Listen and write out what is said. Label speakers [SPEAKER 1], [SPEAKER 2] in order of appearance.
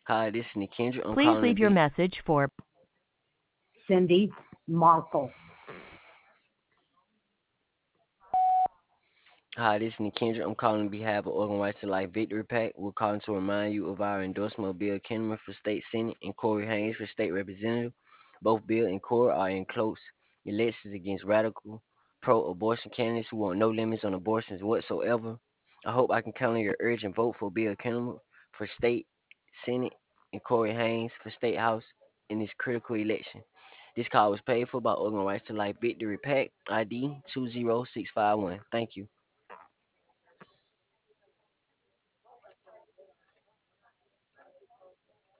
[SPEAKER 1] Hi, this is Nikendra. I'm
[SPEAKER 2] Please
[SPEAKER 1] calling to
[SPEAKER 2] leave your
[SPEAKER 1] be.
[SPEAKER 2] message for
[SPEAKER 3] Cindy Markle.
[SPEAKER 1] Hi, this is Nikendra. I'm calling on behalf of Organ Rights to Life Victory Pack. We're calling to remind you of our endorsement of Bill Kinnaman for State Senate and Corey Haynes for State Representative. Both Bill and Corey are in close elections against radical pro-abortion candidates who want no limits on abortions whatsoever. I hope I can count on your urgent vote for Bill Kinnaman for State Senate and Corey Haynes for State House in this critical election. This call was paid for by Organ Rights to Life Victory Pack ID 20651. Thank you.